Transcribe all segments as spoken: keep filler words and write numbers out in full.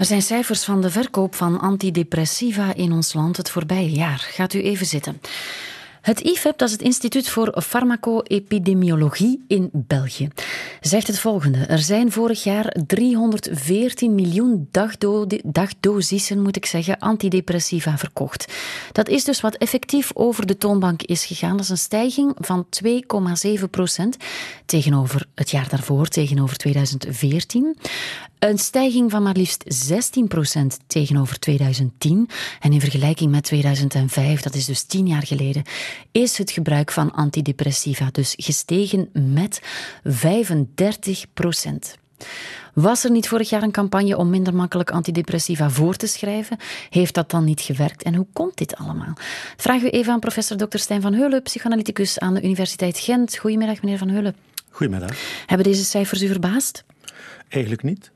Er zijn cijfers van de verkoop van antidepressiva in ons land het voorbije jaar. Gaat u even zitten. Het I F E P, dat is het Instituut voor Farmaco-epidemiologie in België, zegt het volgende. Er zijn vorig jaar driehonderdveertien miljoen dagdo- dagdosissen, moet ik zeggen, antidepressiva verkocht. Dat is dus wat effectief over de toonbank is gegaan. Dat is een stijging van twee komma zeven procent tegenover het jaar daarvoor, tegenover tweeduizend veertien. Een stijging van maar liefst zestien procent tegenover tweeduizend tien. En in vergelijking met tweeduizend vijf, dat is dus tien jaar geleden, is het gebruik van antidepressiva dus gestegen met vijfendertig procent. Was er niet vorig jaar een campagne om minder makkelijk antidepressiva voor te schrijven? Heeft dat dan niet gewerkt? En hoe komt dit allemaal? Dat vragen we even aan professor dokter Stijn van Heulen, psychoanalyticus aan de Universiteit Gent. Goedemiddag, meneer Van Heulen. Goedemiddag. Hebben deze cijfers u verbaasd? Eigenlijk niet.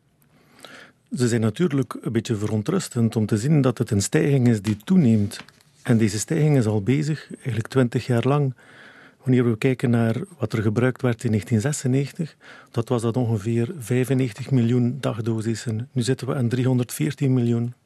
Ze zijn natuurlijk een beetje verontrustend om te zien dat het een stijging is die toeneemt. En deze stijging is al bezig, eigenlijk twintig jaar lang. Wanneer we kijken naar wat er gebruikt werd in negentien zesennegentig, dat was dat ongeveer vijfennegentig miljoen dagdosissen. Nu zitten we aan driehonderdveertien miljoen.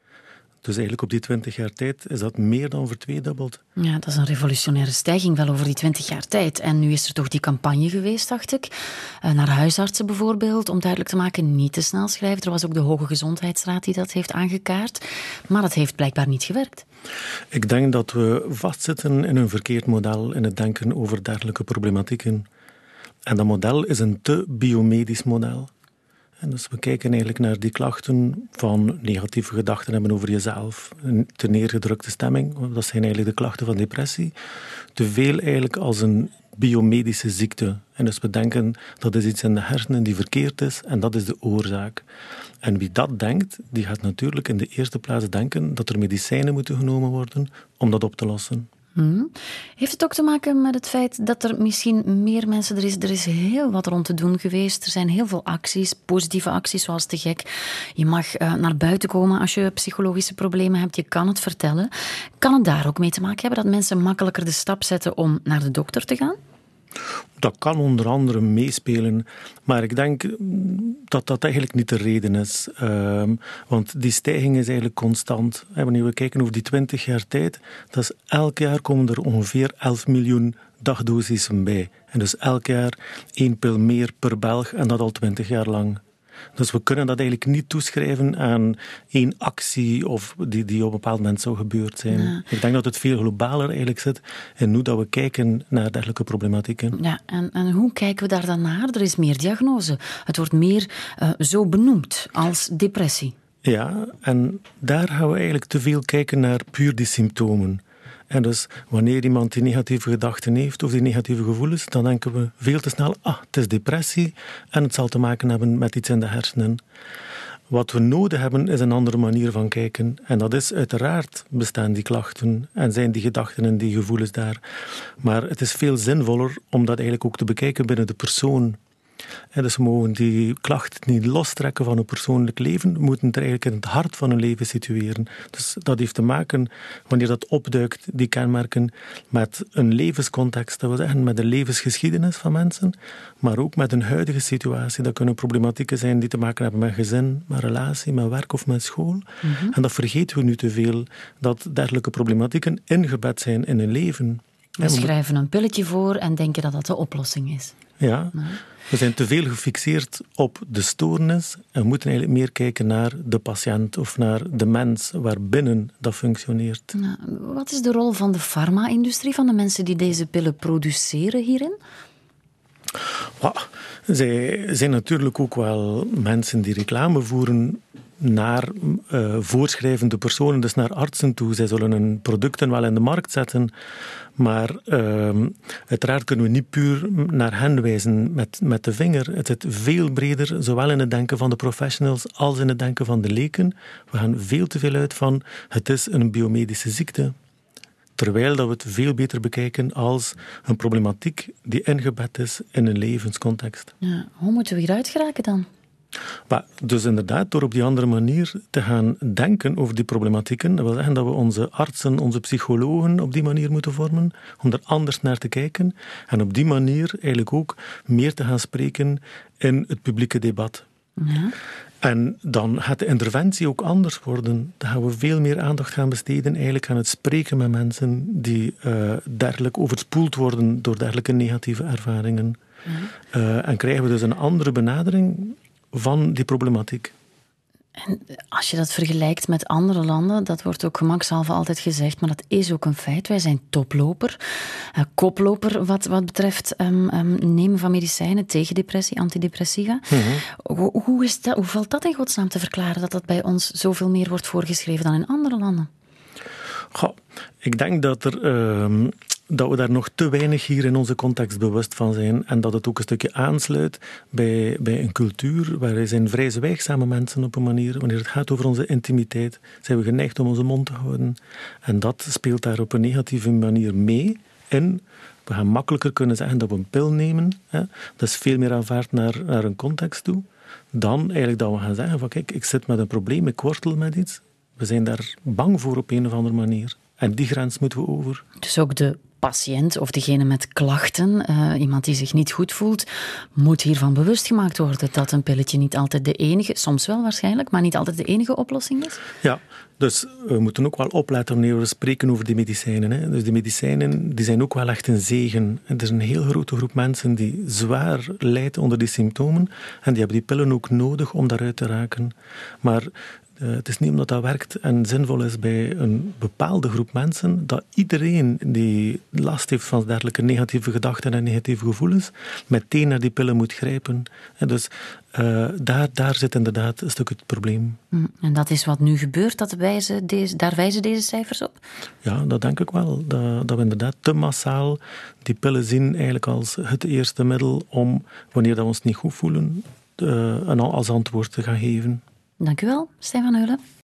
Dus eigenlijk op die twintig jaar tijd is dat meer dan vertweedubbeld. Ja, dat is een revolutionaire stijging wel over die twintig jaar tijd. En nu is er toch die campagne geweest, dacht ik, naar huisartsen bijvoorbeeld, om duidelijk te maken, niet te snel schrijven. Er was ook de Hoge Gezondheidsraad die dat heeft aangekaart. Maar dat heeft blijkbaar niet gewerkt. Ik denk dat we vastzitten in een verkeerd model in het denken over dergelijke problematieken. En dat model is een te biomedisch model. En dus we kijken eigenlijk naar die klachten van negatieve gedachten hebben over jezelf, een te neergedrukte stemming, dat zijn eigenlijk de klachten van depressie, te veel eigenlijk als een biomedische ziekte. En dus we denken dat is iets in de hersenen die verkeerd is en dat is de oorzaak. En wie dat denkt, die gaat natuurlijk in de eerste plaats denken dat er medicijnen moeten genomen worden om dat op te lossen. Hmm. Heeft het ook te maken met het feit dat er misschien meer mensen... Er is, er is heel wat rond te doen geweest. Er zijn heel veel acties, positieve acties zoals Te Gek. Je mag uh, naar buiten komen als je psychologische problemen hebt. Je kan het vertellen. Kan het daar ook mee te maken hebben dat mensen makkelijker de stap zetten om naar de dokter te gaan? Dat kan onder andere meespelen, maar ik denk dat dat eigenlijk niet de reden is. Uh, want die stijging is eigenlijk constant. En wanneer we kijken over die twintig jaar tijd, dat is elk jaar komen er ongeveer elf miljoen dagdosissen bij. En dus elk jaar één pil meer per Belg en dat al twintig jaar lang. Dus we kunnen dat eigenlijk niet toeschrijven aan één actie of die, die op een bepaald moment zou gebeurd zijn. Ja. Ik denk dat het veel globaler eigenlijk zit in hoe dat we kijken naar dergelijke problematieken. Ja, en, en hoe kijken we daar dan naar? Er is meer diagnose. Het wordt meer uh, zo benoemd als depressie. Ja, en daar gaan we eigenlijk te veel kijken naar puur die symptomen. En dus wanneer iemand die negatieve gedachten heeft of die negatieve gevoelens, dan denken we veel te snel, ah, het is depressie en het zal te maken hebben met iets in de hersenen. Wat we nodig hebben is een andere manier van kijken. En dat is uiteraard bestaan die klachten en zijn die gedachten en die gevoelens daar. Maar het is veel zinvoller om dat eigenlijk ook te bekijken binnen de persoon. En dus we mogen die klacht niet lostrekken van hun persoonlijk leven, we moeten het eigenlijk in het hart van hun leven situeren. Dus dat heeft te maken, wanneer dat opduikt, die kenmerken, met een levenscontext, dat wil zeggen met de levensgeschiedenis van mensen, maar ook met een huidige situatie. Dat kunnen problematieken zijn die te maken hebben met gezin, met relatie, met werk of met school. Mm-hmm. En dat vergeten we nu te veel, dat dergelijke problematieken ingebed zijn in een leven. We schrijven een pilletje voor en denken dat dat de oplossing is. Ja, we zijn te veel gefixeerd op de stoornis en we moeten eigenlijk meer kijken naar de patiënt of naar de mens waarbinnen dat functioneert. Nou, wat is de rol van de farma-industrie, van de mensen die deze pillen produceren hierin? Well, zij zijn natuurlijk ook wel mensen die reclame voeren naar uh, voorschrijvende personen, dus naar artsen toe. Zij zullen hun producten wel in de markt zetten, maar uh, uiteraard kunnen we niet puur naar hen wijzen met, met de vinger. Het zit veel breder, zowel in het denken van de professionals als in het denken van de leken. We gaan veel te veel uit van het is een biomedische ziekte. Terwijl dat we het veel beter bekijken als een problematiek die ingebed is in een levenscontext. Ja, hoe moeten we hieruit geraken dan? Maar dus inderdaad, door op die andere manier te gaan denken over die problematieken, dat wil zeggen dat we onze artsen, onze psychologen op die manier moeten vormen, om er anders naar te kijken en op die manier eigenlijk ook meer te gaan spreken in het publieke debat. Ja. En dan gaat de interventie ook anders worden. Dan gaan we veel meer aandacht gaan besteden eigenlijk aan het spreken met mensen die uh, dergelijk overspoeld worden door dergelijke negatieve ervaringen. Ja. Uh, en krijgen we dus een andere benadering van die problematiek. En als je dat vergelijkt met andere landen, dat wordt ook gemakshalve altijd gezegd, maar dat is ook een feit. Wij zijn toploper, uh, koploper wat, wat betreft um, um, nemen van medicijnen tegen depressie, antidepressiva. Mm-hmm. Hoe, hoe, is dat, hoe valt dat in godsnaam te verklaren, dat dat bij ons zoveel meer wordt voorgeschreven dan in andere landen? Goh, ik denk dat er... Uh, dat we daar nog te weinig hier in onze context bewust van zijn en dat het ook een stukje aansluit bij, bij een cultuur waar wij zijn vrij zwijgzame mensen op een manier. Wanneer het gaat over onze intimiteit, zijn we geneigd om onze mond te houden. En dat speelt daar op een negatieve manier mee in. We gaan makkelijker kunnen zeggen dat we een pil nemen. Hè. Dat is veel meer aanvaard naar, naar een context toe. Dan eigenlijk dat we gaan zeggen van kijk, ik zit met een probleem, ik wortel met iets. We zijn daar bang voor op een of andere manier. En die grens moeten we over. Dus ook de patiënt of degene met klachten, uh, iemand die zich niet goed voelt, moet hiervan bewust gemaakt worden dat een pilletje niet altijd de enige, soms wel waarschijnlijk, maar niet altijd de enige oplossing is? Ja, dus we moeten ook wel opletten wanneer we spreken over die medicijnen. Hè. Dus die medicijnen die zijn ook wel echt een zegen. Er is een heel grote groep mensen die zwaar lijdt onder die symptomen en die hebben die pillen ook nodig om daaruit te raken. Maar Uh, het is niet omdat dat werkt en zinvol is bij een bepaalde groep mensen, dat iedereen die last heeft van dergelijke negatieve gedachten en negatieve gevoelens, meteen naar die pillen moet grijpen. En dus uh, daar, daar zit inderdaad een stuk het probleem. En dat is wat nu gebeurt, dat wijzen deze, daar wijzen deze cijfers op? Ja, dat denk ik wel. Dat, dat we inderdaad te massaal die pillen zien eigenlijk als het eerste middel om, wanneer dat we ons niet goed voelen, uh, een als antwoord te gaan geven. Dank u wel, Stijn van Heulen.